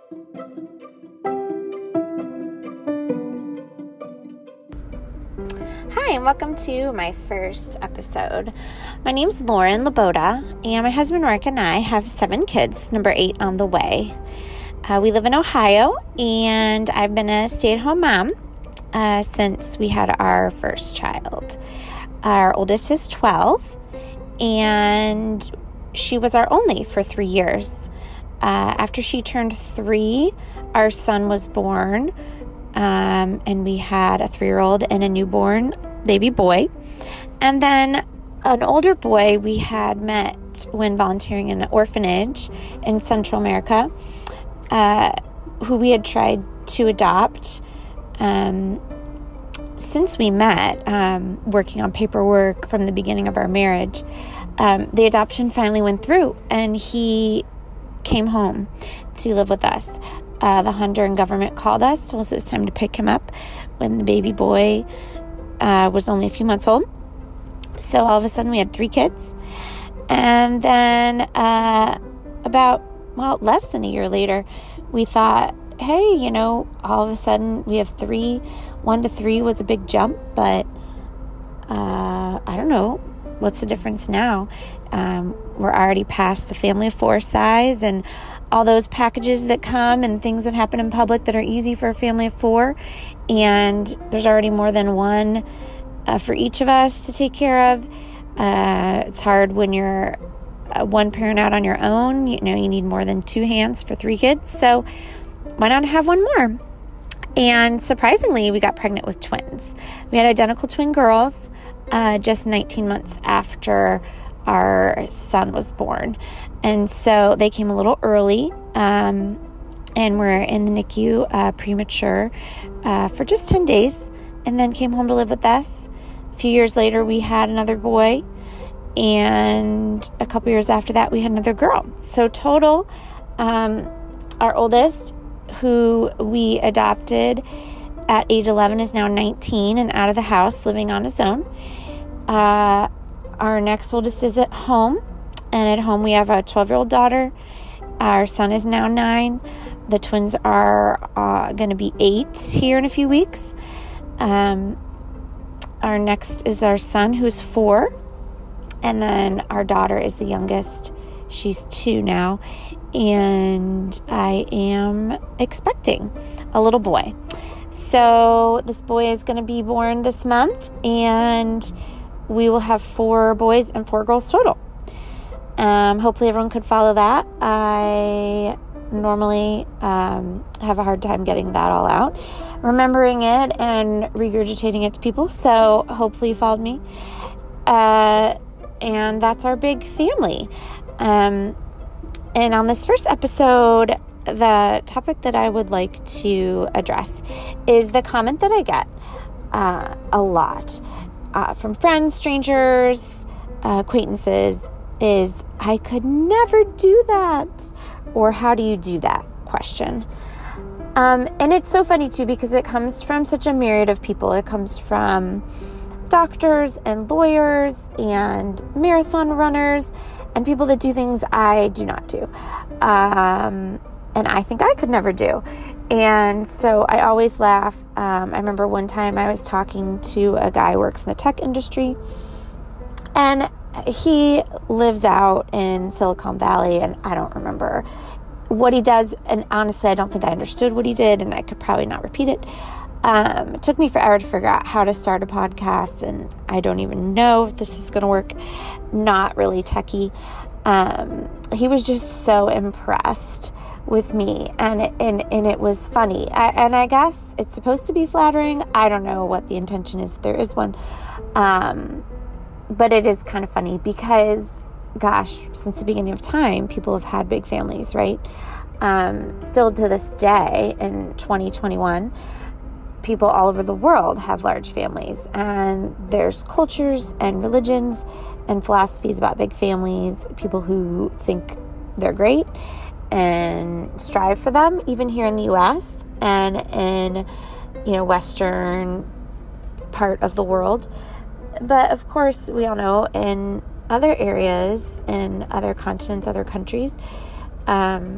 Hi, and welcome to my first episode. My name's Lauren Laboda, and my husband Rick and I have 7 kids, number 8 on the way. We live in Ohio, and I've been a stay-at-home mom since we had our first child. Our oldest is 12, and she was our only for 3 years. After she turned 3, our son was born, and we had a 3-year-old and a newborn baby boy. And then an older boy we had met when volunteering in an orphanage in Central America, who we had tried to adopt since we met, working on paperwork from the beginning of our marriage. The adoption finally went through, and he came home to live with us. The Honduran government called us, told us it was time to pick him up when the baby boy was only a few months old. So all of a sudden we had 3 kids. And then less than a year later, we thought, hey, all of a sudden we have 3. 1 to 3 was a big jump, but I don't know. What's the difference now? We're already past the family of 4 size and all those packages that come and things that happen in public that are easy for a family of 4. And there's already more than one for each of us to take care of. It's hard when you're one parent out on your own. You need more than 2 hands for 3 kids. So why not have one more? And surprisingly, we got pregnant with twins. We had identical twin girls just 19 months after our son was born. And so they came a little early, and were in the NICU premature for just 10 days, and then came home to live with us. A few years later, we had another boy, and a couple years after that, we had another girl. So total, our oldest, who we adopted at age 11, is now 19 and out of the house, living on his own. Our next oldest is at home, and at home we have a 12-year-old daughter. Our son is now 9. The twins are going to be 8 here in a few weeks. Our next is our son, who's 4, and then our daughter is the youngest. She's 2 now, and I am expecting a little boy. So this boy is going to be born this month, and we will have 4 boys and 4 girls total. Hopefully everyone could follow that. I normally have a hard time getting that all out, remembering it and regurgitating it to people. So hopefully you followed me. And that's our big family. And on this first episode, the topic that I would like to address is the comment that I get a lot from friends, strangers, acquaintances, is, I could never do that. Or how do you do that question? And it's so funny too, because it comes from such a myriad of people. It comes from doctors and lawyers and marathon runners and people that do things I do not do. And I think I could never do. And so I always laugh. I remember one time I was talking to a guy who works in the tech industry, and he lives out in Silicon Valley, and I don't remember what he does. And honestly, I don't think I understood what he did, and I could probably not repeat it. It took me forever to figure out how to start a podcast, and I don't even know if this is going to work. Not really techie. He was just so impressed with me, and it was funny. And I guess it's supposed to be flattering. I don't know what the intention is. There is one. But it is kind of funny because, gosh, since the beginning of time, people have had big families, right? Still to this day in 2021, people all over the world have large families, and there's cultures and religions and philosophies about big families, people who think they're great and strive for them, even here in the U.S. and in, Western part of the world. But of course, we all know in other areas, in other continents, other countries,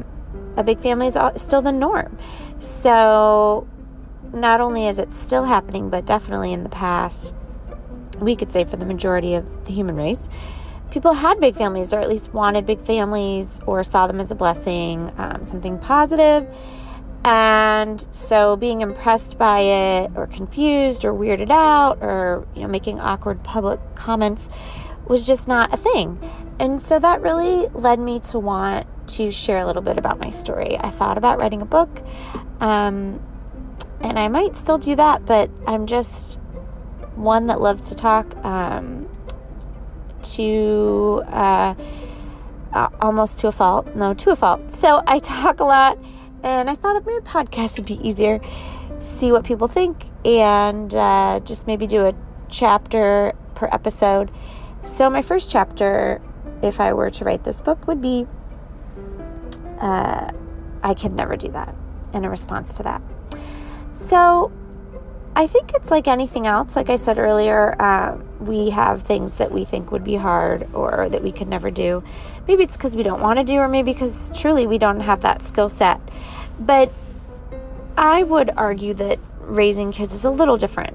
a big family is still the norm. So not only is it still happening, but definitely in the past, we could say for the majority of the human race, people had big families, or at least wanted big families, or saw them as a blessing, something positive. And so being impressed by it, or confused, or weirded out, or making awkward public comments was just not a thing. And so that really led me to want to share a little bit about my story. I thought about writing a book, and I might still do that, but I'm just one that loves to talk, almost to a fault. No, to a fault. So I talk a lot, and I thought maybe a podcast would be easier. See what people think, and just maybe do a chapter per episode. So my first chapter, if I were to write this book, would be I could never do that, in a response to that. So I think it's like anything else. Like I said earlier, we have things that we think would be hard or that we could never do. Maybe it's because we don't want to do, or maybe because truly we don't have that skill set. But I would argue that raising kids is a little different.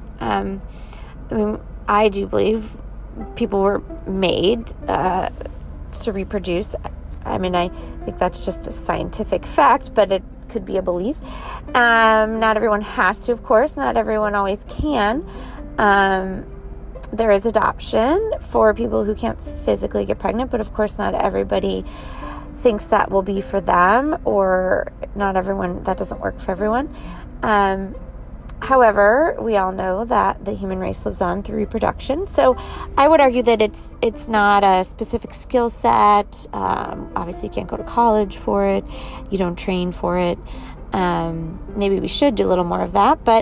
I do believe people were made to reproduce. I mean, I think that's just a scientific fact, but it could be a belief. Not everyone has to, of course. Not everyone always can. There is adoption for people who can't physically get pregnant, but of course not everybody thinks that will be for them, or not everyone, that doesn't work for everyone. However, we all know that the human race lives on through reproduction. So I would argue that it's not a specific skill set. Obviously, you can't go to college for it. You don't train for it. Maybe we should do a little more of that. But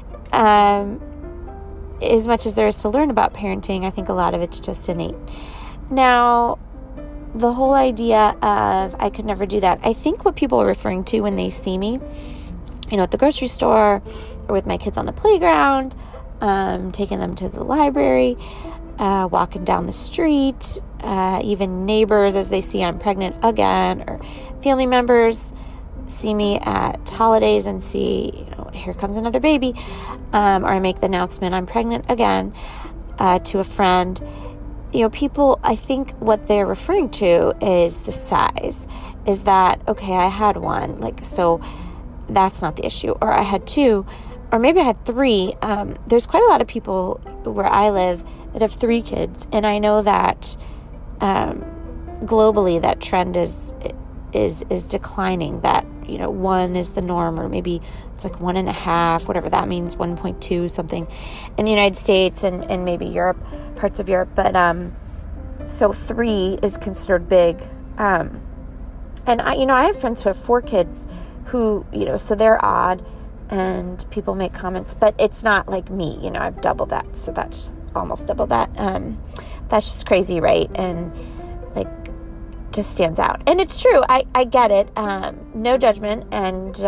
as much as there is to learn about parenting, I think a lot of it's just innate. Now, the whole idea of I could never do that, I think what people are referring to when they see me, at the grocery store, or with my kids on the playground, taking them to the library, walking down the street, even neighbors as they see I'm pregnant again, or family members see me at holidays and see, here comes another baby, or I make the announcement I'm pregnant again to a friend. People, I think what they're referring to is the size, is that, okay, I had one, so that's not the issue, or I had two, or maybe I had three. There's quite a lot of people where I live that have 3 kids, and I know that globally that trend is declining. That 1 is the norm, or maybe it's like 1.5, whatever that means, 1.2 something in the United States and maybe Europe, parts of Europe. But so 3 is considered big. And I have friends who have 4 kids who so they're odd. And people make comments, but it's not like me, I've doubled that. So that's almost double that. That's just crazy, right? And just stands out. And it's true. I get it. No judgment and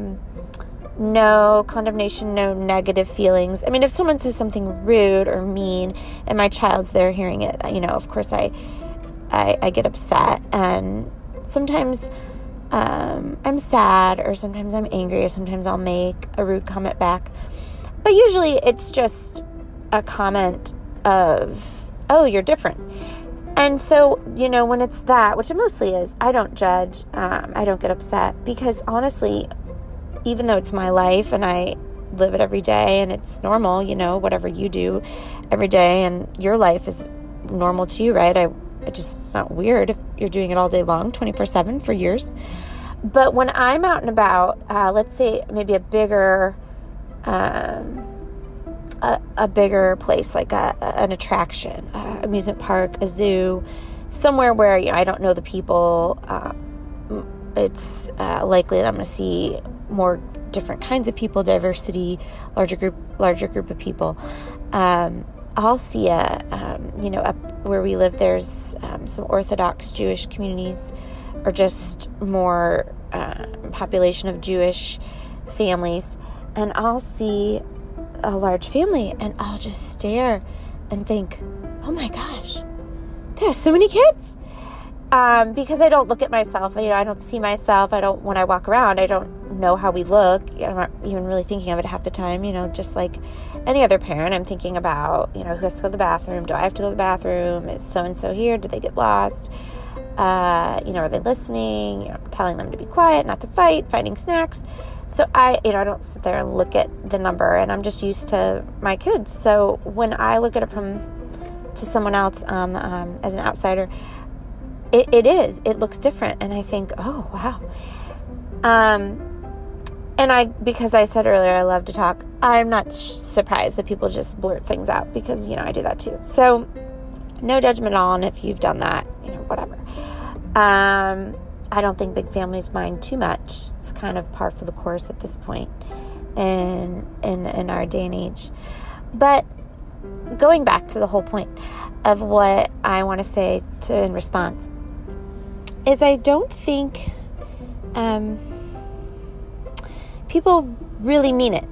no condemnation, no negative feelings. I mean, if someone says something rude or mean and my child's there hearing it, of course I get upset. And sometimes I'm sad, or sometimes I'm angry, or sometimes I'll make a rude comment back. But usually it's just a comment of, oh, you're different. And so, when it's that, which it mostly is, I don't judge. I don't get upset, because honestly, even though it's my life and I live it every day and it's normal, whatever you do every day and your life is normal to you, right? It's not weird if you're doing it all day long, 24/7 for years. But when I'm out and about, let's say maybe a bigger place, like an attraction, amusement park, a zoo, somewhere where I don't know the people, it's likely that I'm going to see more different kinds of people, diversity, larger group of people. I'll see up where we live, there's some Orthodox Jewish communities, or just more population of Jewish families, and I'll see a large family, and I'll just stare and think, oh my gosh, there are so many kids. because I don't look at myself. I don't see myself. When I walk around, I don't know how we look. I'm not even really thinking of it half the time, just like any other parent. I'm thinking about, who has to go to the bathroom? Do I have to go to the bathroom? Is so-and-so here? Did they get lost? Are they listening? Telling them to be quiet, not to fight, finding snacks. So I don't sit there and look at the number, and I'm just used to my kids. So when I look at it to someone else as an outsider, it looks different, and I think, oh wow. And because I said earlier I love to talk, I'm not surprised that people just blurt things out, because I do that too. So no judgment on if you've done that, whatever. I don't think big families mind too much. It's kind of par for the course at this point in our day and age. But going back to the whole point of what I want to say in response is, I don't think people really mean it.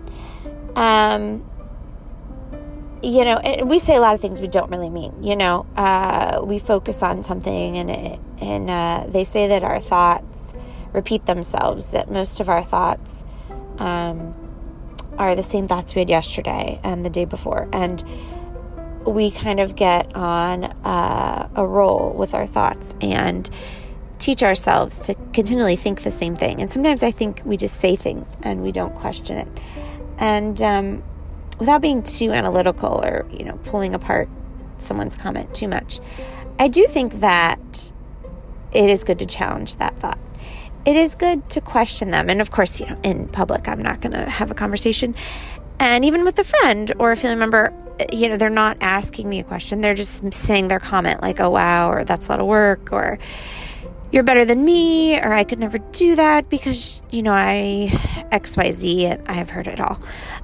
And we say a lot of things we don't really mean. We focus on something, and they say that our thoughts repeat themselves, that most of our thoughts are the same thoughts we had yesterday and the day before. And we kind of get on a roll with our thoughts and teach ourselves to continually think the same thing. And sometimes I think we just say things and we don't question it. And without being too analytical or, pulling apart someone's comment too much, I do think that it is good to challenge that thought. It is good to question them. And of course, in public, I'm not going to have a conversation. And even with a friend or a family member, they're not asking me a question. They're just saying their comment like, oh, wow, or that's a lot of work, or you're better than me, or I could never do that because, I XYZ. I have heard it all.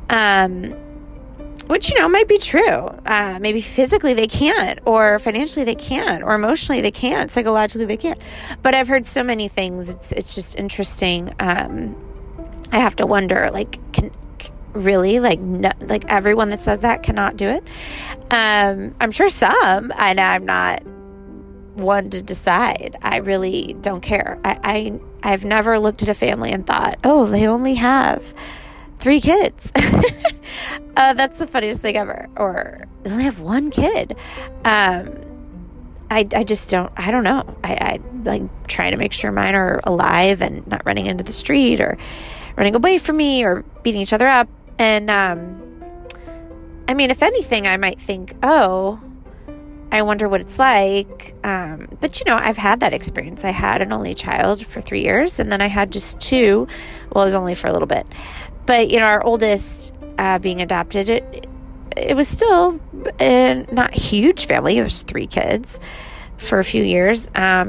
Which, might be true. Maybe physically they can't, or financially they can't, or emotionally they can't, psychologically they can't. But I've heard so many things. It's just interesting. I have to wonder, really, everyone that says that cannot do it. I'm sure some, and I'm not one to decide. I really don't care. I've never looked at a family and thought, oh, they only have 3 kids. That's the funniest thing ever. Or they only have 1 kid. I just don't, I don't know. I like trying to make sure mine are alive and not running into the street or running away from me or beating each other up. And, if anything, I might think, oh, I wonder what it's like. But I've had that experience. I had an only child for 3 years, and then I had just 2. Well, it was only for a little bit. But, our oldest being adopted, it was still not a huge family. It was 3 kids for a few years.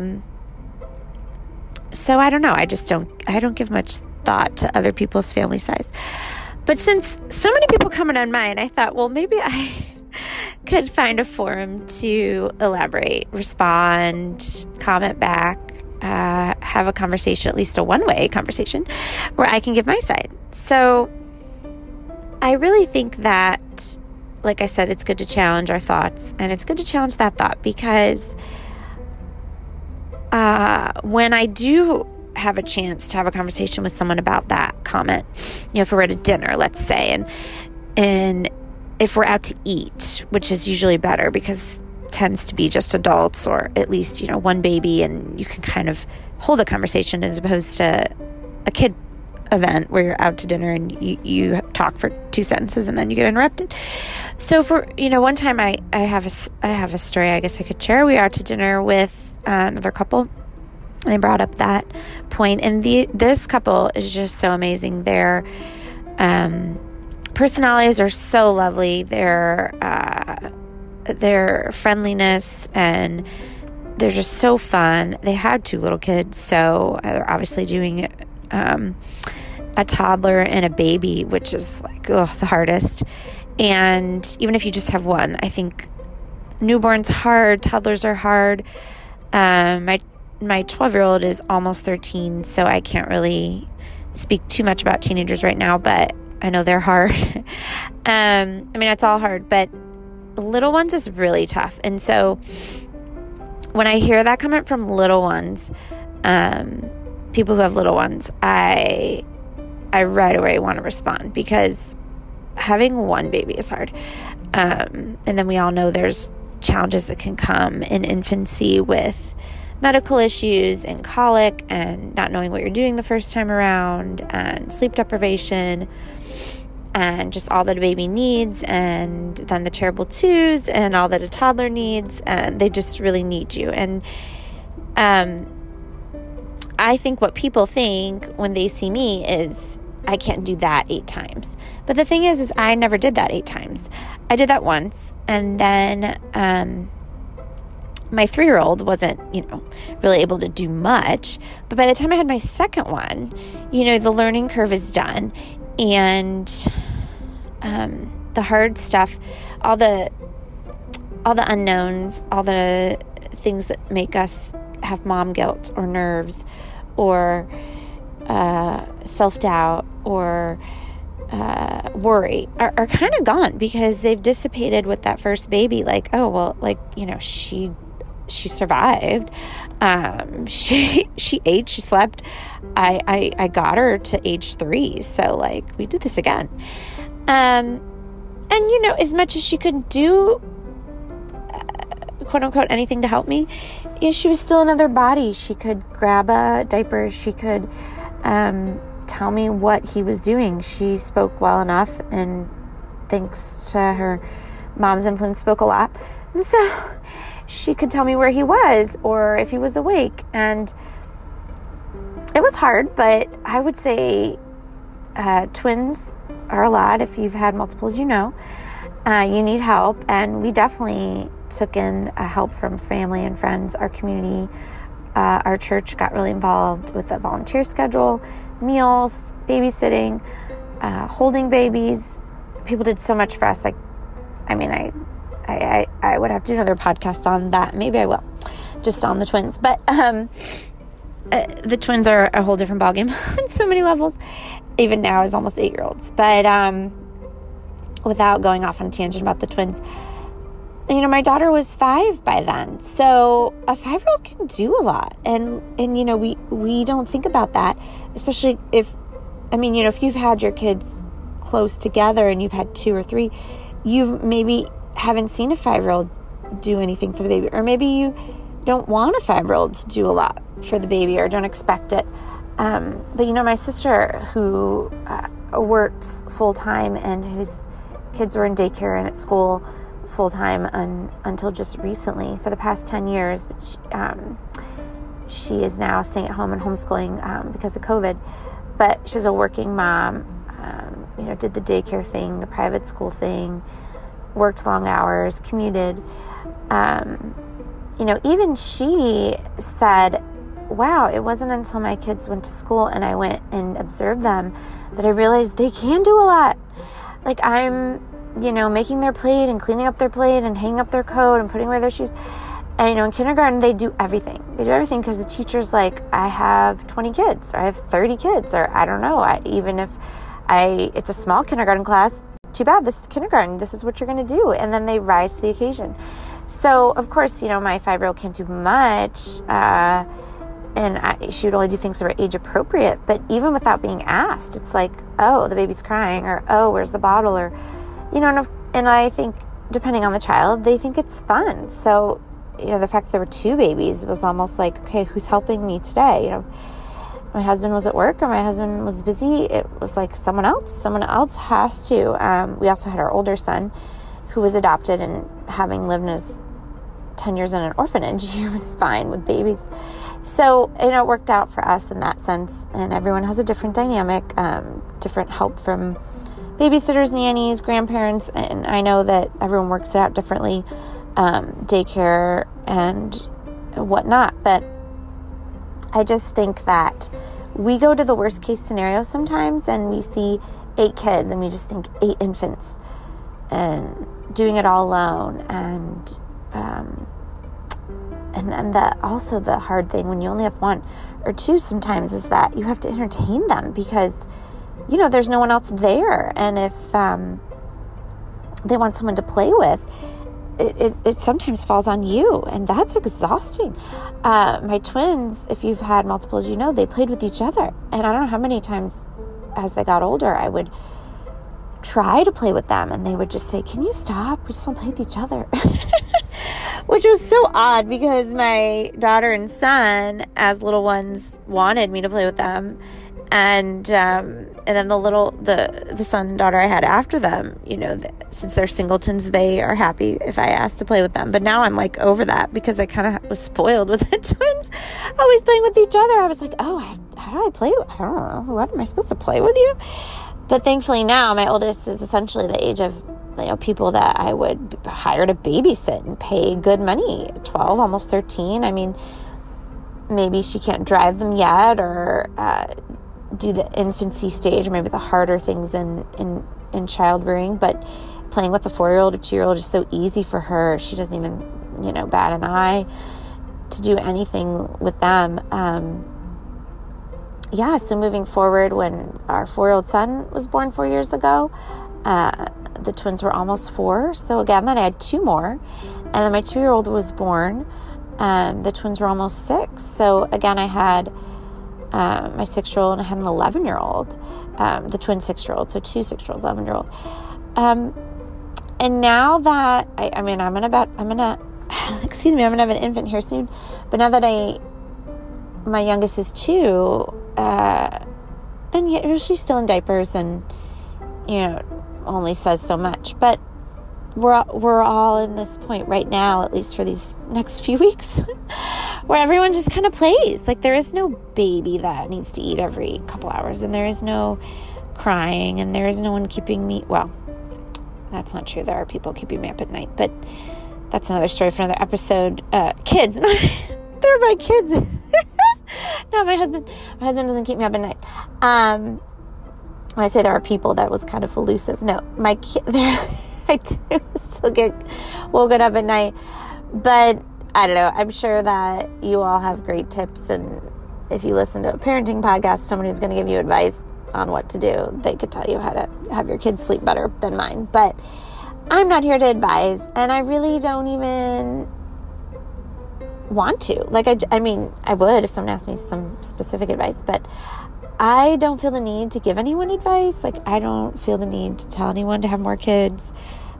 So I don't know. I don't give much thought to other people's family size. But since so many people comment on mine, I thought, well, maybe I could find a forum to elaborate, respond, comment back, have a conversation, at least a one-way conversation, where I can give my side. So I really think that, like I said, it's good to challenge our thoughts, and it's good to challenge that thought, because when I do have a chance to have a conversation with someone about that comment, if we're at a dinner, let's say, and if we're out to eat, which is usually better because it tends to be just adults, or at least, one baby, and you can kind of hold a conversation as opposed to a kid event where you're out to dinner and you talk for 2 sentences and then you get interrupted. So for, one time I have a story I guess I could share. We were out to dinner with another couple, and they brought up that point, and this couple is just so amazing. Their personalities are so lovely. Their friendliness, and they're just so fun. They had 2 little kids, so they're obviously doing a toddler and a baby, which is the hardest. And even if you just have one, I think newborn's hard, toddlers are hard. My 12-year-old is almost 13, so I can't really speak too much about teenagers right now, but I know they're hard. It's all hard, but little ones is really tough. And so when I hear that comment from little ones, people who have little ones, I right away want to respond, because having one baby is hard. And then we all know there's challenges that can come in infancy with medical issues and colic and not knowing what you're doing the first time around, and sleep deprivation, and just all that a baby needs, and then the terrible twos and all that a toddler needs, and they just really need you. And I think what people think when they see me is I can't do that 8 times. But the thing is I never did that 8 times. I did that once, and then my 3-year-old wasn't, really able to do much. But by the time I had my second one, the learning curve is done. And the hard stuff, all the unknowns, all the things that make us have mom guilt or nerves or self-doubt or worry are kind of gone, because they've dissipated with that first baby. Like, oh, well, she survived. She ate, she slept. I got her to age 3. So we did this again. And as much as she couldn't do, quote unquote, anything to help me, she was still another body. She could grab a diaper. She could, tell me what he was doing. She spoke well enough, and thanks to her mom's influence, spoke a lot. So she could tell me where he was or if he was awake. And it was hard, but I would say twins are a lot. If you've had multiples, you need help. And we definitely took in help from family and friends. Our community, our church got really involved with the volunteer schedule, meals, babysitting, holding babies. People did so much for us. I would have to do another podcast on that. Maybe I will, just on the twins. But the twins are a whole different ballgame on so many levels, even now as almost 8-year-olds. But without going off on a tangent about the twins, my daughter was 5 by then. So a 5-year-old can do a lot. And we don't think about that, especially if you've had your kids close together and you've had 2 or 3, you maybe haven't seen a 5-year-old do anything for the baby, or maybe you don't want a 5-year-old to do a lot for the baby or don't expect it. But my sister, who works full-time and whose kids were in daycare and at school full-time until just recently, for the past 10 years, she is now staying at home and homeschooling because of COVID. But she's a working mom, did the daycare thing, the private school thing, worked long hours, commuted. Even she said, wow, it wasn't until my kids went to school and I went and observed them that I realized they can do a lot. I'm, making their plate and cleaning up their plate and hanging up their coat and putting away their shoes. And, in kindergarten, they do everything. They do everything because the teacher's like, I have 20 kids, or I have 30 kids, or I don't know. Even if it's a small kindergarten class, too bad, this is kindergarten. This is what you're going to do. And then they rise to the occasion. So, of course, my 5-year-old can't do much. And she would only do things that were age appropriate. But even without being asked, it's like, oh, the baby's crying, or oh, where's the bottle, or, and I think depending on the child, they think it's fun. So, the fact that there were 2 babies was almost like, okay, who's helping me today? My husband was at work or my husband was busy. It was like someone else has to. We also had our older son, who was adopted, and having lived 10 years in an orphanage, he was fine with babies. So, it worked out for us in that sense. And everyone has a different dynamic, different help from babysitters, nannies, grandparents. And I know that everyone works it out differently, daycare and whatnot. But I just think that we go to the worst case scenario sometimes, and we see 8 kids and we just think 8 infants and doing it all alone. And also the hard thing when you only have 1 or 2 sometimes is that you have to entertain them because, there's no one else there. And if they want someone to play with, it sometimes falls on you, and that's exhausting. My twins, if you've had multiples, they played with each other. And I don't know how many times as they got older, I would try to play with them, and they would just say, "Can you stop? We just want to play with each other." Which was so odd, because my daughter and son, as little ones, wanted me to play with them. And then the son and daughter I had after them, since they're singletons, they are happy if I ask to play with them. But now I'm like over that, because I kind of was spoiled with the twins always playing with each other. I was like, oh, how do I play? I don't know. What am I supposed to play with you? But thankfully now my oldest is essentially the age of, people that I would hire to babysit and pay good money, 12, almost 13. I mean, maybe she can't drive them yet, or do the infancy stage, or maybe the harder things in child rearing, but playing with a 4-year-old or 2-year-old is so easy for her. She doesn't even, bat an eye to do anything with them. So moving forward, when our 4-year-old son was born 4 years ago, the twins were almost 4. So again, then I had 2 more. And then my 2-year-old was born. The twins were almost 6. So again, I had my 6-year-old, and I had an 11-year-old, the twin 6-year-old. So 2 6-year-olds, 11-year-old. And now that I'm gonna have an infant here soon. But now that my youngest is 2, and yet she's still in diapers, and only says so much, but we're all in this point right now, at least for these next few weeks, where everyone just kind of plays. Like, there is no baby that needs to eat every couple hours, and there is no crying, and there is no one keeping me, well, that's not true, there are people keeping me up at night, but that's another story for another episode. Kids, they're my kids. Not my husband. My husband doesn't keep me up at night. When I say there are people, that was kind of elusive. No, my kid, I do still get woken up at night. But I don't know. I'm sure that you all have great tips. And if you listen to a parenting podcast, someone who's going to give you advice on what to do, they could tell you how to have your kids sleep better than mine. But I'm not here to advise. And I really don't even want to. Like, I mean, I would if someone asked me some specific advice, but I don't feel the need to give anyone advice. Like, I don't feel the need to tell anyone to have more kids.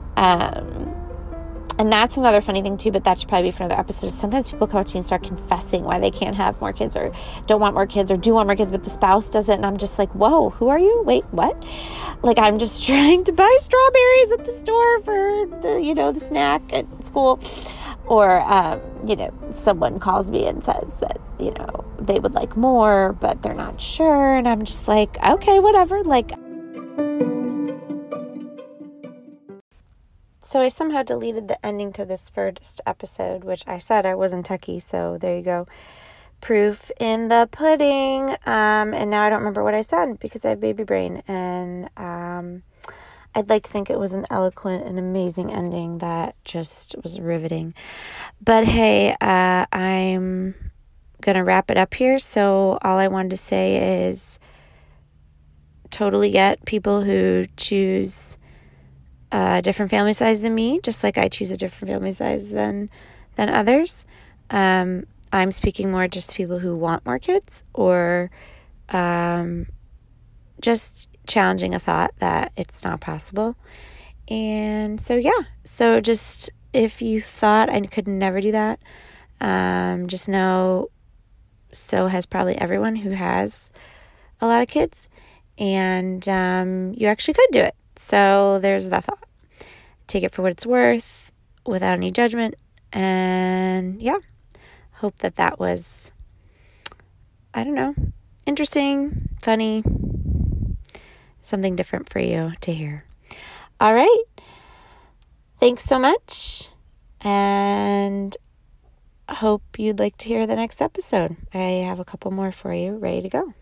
And that's another funny thing too, but that should probably be for another episode. Sometimes people come up to me and start confessing why they can't have more kids, or don't want more kids, or do want more kids, but the spouse doesn't. And I'm just like, whoa, who are you? Wait, what? Like, I'm just trying to buy strawberries at the store for the snack at school. Or, someone calls me and says that, they would like more, but they're not sure. And I'm just like, okay, whatever. Like, so I somehow deleted the ending to this first episode, which I said I wasn't techie. So there you go. Proof in the pudding. And now I don't remember what I said, because I have baby brain. And, I'd like to think it was an eloquent and amazing ending that just was riveting. But hey, I'm going to wrap it up here. So all I wanted to say is totally get people who choose a different family size than me, just like I choose a different family size than others. I'm speaking more just to people who want more kids, or just challenging a thought that it's not possible. And so just if you thought I could never do that, just know so has probably everyone who has a lot of kids, and you actually could do it. So there's that thought. Take it for what it's worth, without any judgment. And hope that was, I don't know, interesting, funny, something different for you to hear. All right. Thanks so much. And hope you'd like to hear the next episode. I have a couple more for you ready to go.